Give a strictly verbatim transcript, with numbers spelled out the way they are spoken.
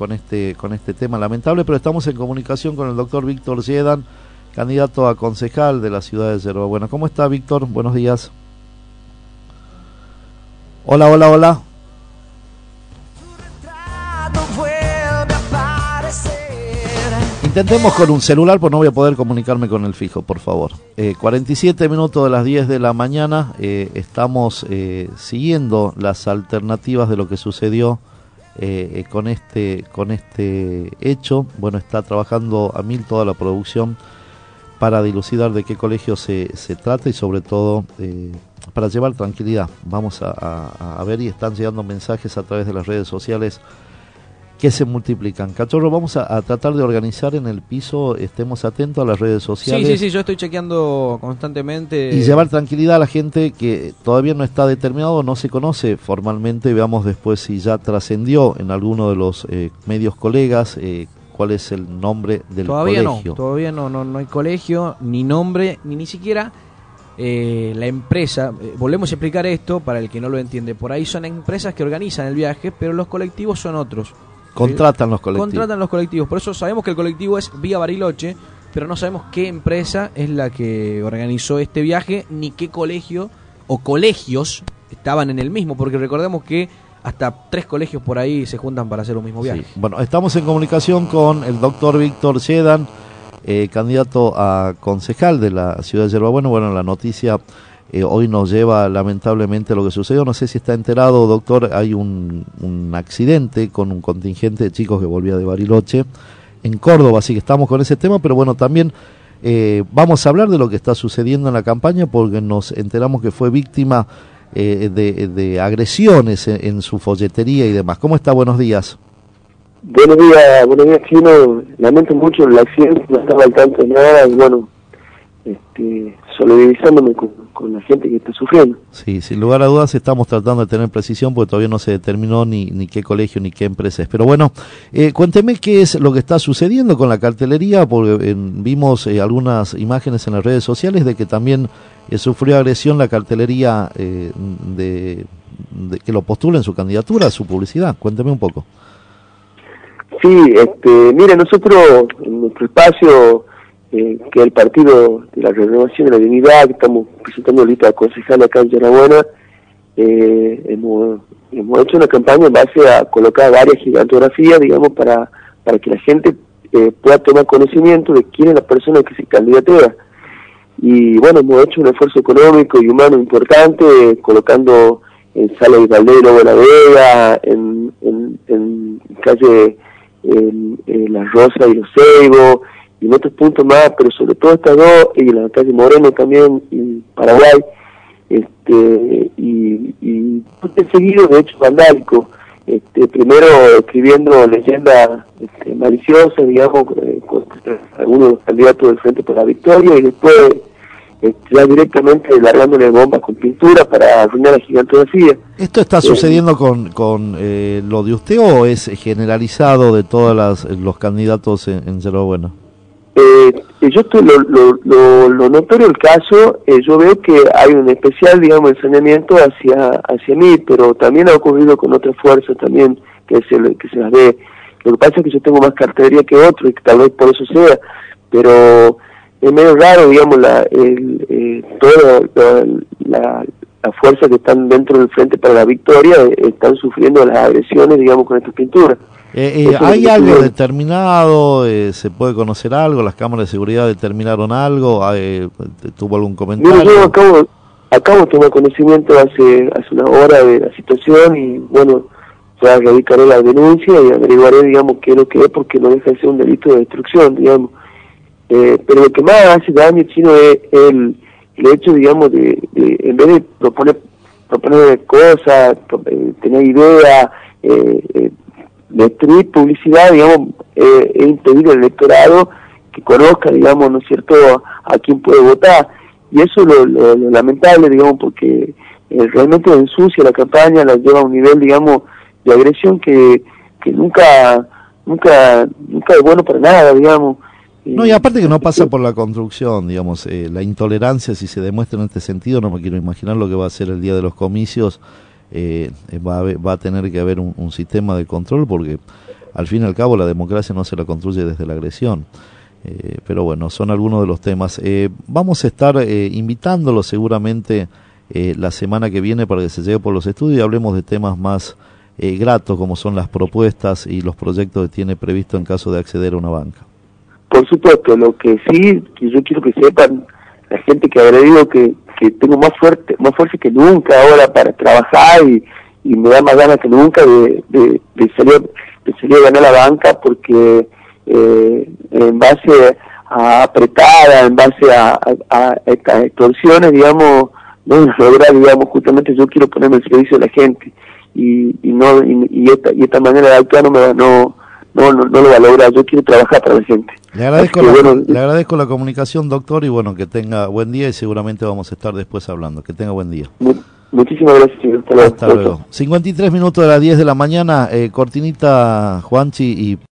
con este con este tema lamentable, pero estamos en comunicación con el doctor Víctor Yedan, candidato a concejal de la ciudad de Yerba Buena. ¿Cómo está, Víctor? Buenos días. Hola, hola, hola. Intentemos con un celular, pues no voy a poder comunicarme con el fijo, por favor. Eh, cuarenta y siete minutos de las diez de la mañana, eh, estamos eh, siguiendo las alternativas de lo que sucedió eh, con este con este hecho. Bueno, está trabajando a mil toda la producción para dilucidar de qué colegio se, se trata y sobre todo eh, para llevar tranquilidad. Vamos a, a, a ver, y están llegando mensajes a través de las redes sociales que se multiplican. Cachorro, vamos a, a tratar de organizar en el piso, estemos atentos a las redes sociales. Sí, sí, sí, yo estoy chequeando constantemente. Y llevar tranquilidad a la gente que todavía no está determinado, no se conoce formalmente. Veamos después si ya trascendió en alguno de los eh, medios colegas eh, cuál es el nombre del todavía colegio. No, todavía no, no, no hay colegio, ni nombre, ni ni siquiera eh, la empresa. Eh, volvemos a explicar esto para el que no lo entiende. Por ahí son empresas que organizan el viaje, pero los colectivos son otros. Contratan los colectivos. Contratan los colectivos. Por eso sabemos que el colectivo es Vía Bariloche, pero no sabemos qué empresa es la que organizó este viaje, ni qué colegio o colegios estaban en el mismo, porque recordemos que hasta tres colegios por ahí se juntan para hacer un mismo viaje. Sí. Bueno, estamos en comunicación con el doctor Víctor Yedan, eh, candidato a concejal de la ciudad de Yerba Buena. Bueno, la noticia Eh, hoy nos lleva lamentablemente a lo que sucedió. No sé si está enterado, doctor, hay un, un accidente con un contingente de chicos que volvía de Bariloche en Córdoba, así que estamos con ese tema, pero bueno, también eh, vamos a hablar de lo que está sucediendo en la campaña, porque nos enteramos que fue víctima eh, de, de agresiones en, en su folletería y demás. ¿Cómo está? Buenos días. Buenos días, buenos días, Chino. Lamento mucho el accidente, no estaba al tanto de nada, y bueno, este, solidarizándome con, con la gente que está sufriendo. Sí, sin lugar a dudas estamos tratando de tener precisión porque todavía no se determinó ni, ni qué colegio ni qué empresa es. Pero bueno, eh, cuénteme qué es lo que está sucediendo con la cartelería, porque eh, vimos eh, algunas imágenes en las redes sociales de que también eh, sufrió agresión la cartelería eh, de, de que lo postula en su candidatura, su publicidad. Cuénteme un poco. Sí, este, mire, nosotros en nuestro espacio, Eh, que el Partido de la Renovación de la Dignidad, que estamos presentando lista de concejal acá en Yerba Buena, eh, hemos, hemos hecho una campaña en base a colocar varias gigantografías, digamos, para, para que la gente eh, pueda tomar conocimiento de quién es la persona que se candidatea. Y bueno, hemos hecho un esfuerzo económico y humano importante, eh, colocando en Sala de Valdero de la Vega, en, en, en calle en, en La Rosa y Los Ceibos, y en otros puntos más, pero sobre todo estas dos, y en la calle Moreno también, y Paraguay, este, y, y he seguido de hecho vandálico, este, primero escribiendo leyendas este, maliciosas, digamos, eh, contra algunos de los candidatos del Frente por la Victoria, y después este, ya directamente largándole bombas con pintura para arruinar la gigantografía. ¿Esto está sucediendo eh, con, con eh, lo de usted o es generalizado de todos los candidatos en, en Yerba Buena? Eh, yo estoy, lo, lo, lo, lo notorio del caso, eh, yo veo que hay un especial, digamos, ensañamiento hacia hacia mí, pero también ha ocurrido con otras fuerzas también que se, que se las ve. Lo que pasa es que yo tengo más cartelería que otros y que tal vez por eso sea, pero es medio raro, digamos, la, el, eh, toda la, la, la fuerza que están dentro del Frente para la Victoria eh, están sufriendo las agresiones, digamos, con estas pinturas. Eh, eh, ¿Hay algo determinado? Eh, ¿Se puede conocer algo? ¿Las cámaras de seguridad determinaron algo? Eh, ¿Tuvo algún comentario? Mira, yo acabo, acabo de tomar conocimiento hace hace una hora de la situación y bueno, ya radicaré la denuncia y averiguaré, digamos, qué es lo que es, porque no deja de ser un delito de destrucción, digamos. Eh, pero lo que más hace daño, Chino, es el, el hecho, digamos, de, de en vez de proponer, proponer cosas, tener ideas, eh, eh, destruir publicidad, digamos, eh, es impedir al electorado que conozca, digamos, ¿no es cierto?, a quién puede votar. Y eso es lo, lo, lo lamentable, digamos, porque eh, realmente ensucia la campaña, la lleva a un nivel, digamos, de agresión que, que nunca, nunca, nunca es bueno para nada, digamos. No, y aparte que no pasa por la construcción, digamos, eh, la intolerancia, si se demuestra en este sentido, no me quiero imaginar lo que va a ser el día de los comicios. Eh, va, a haber, va a tener que haber un, un sistema de control, porque al fin y al cabo la democracia no se la construye desde la agresión. Eh, pero bueno, son algunos de los temas. Eh, vamos a estar eh, invitándolo seguramente eh, la semana que viene para que se llegue por los estudios y hablemos de temas más eh, gratos, como son las propuestas y los proyectos que tiene previsto en caso de acceder a una banca. Por supuesto, lo que sí, que yo quiero que sepan la gente que habrá dicho que, que tengo más fuerte, más fuerza que nunca ahora para trabajar y, y me da más ganas que nunca de, de, de salir de salir a ganar la banca, porque eh, en base a apretada, en base a, a, a estas extorsiones, digamos, no lograr, digamos, justamente yo quiero ponerme al servicio de la gente y, y no y, y esta y esta manera de actuar no me va, no No, no, no lo va a lograr, yo quiero trabajar para la gente. Le agradezco, que, la, bueno, le agradezco la comunicación, doctor, y bueno, que tenga buen día y seguramente vamos a estar después hablando. Que tenga buen día. Mu muchísimas gracias, señor. Hasta luego. Hasta luego. cincuenta y tres minutos de las diez de la mañana, eh, cortinita, Juanchi, y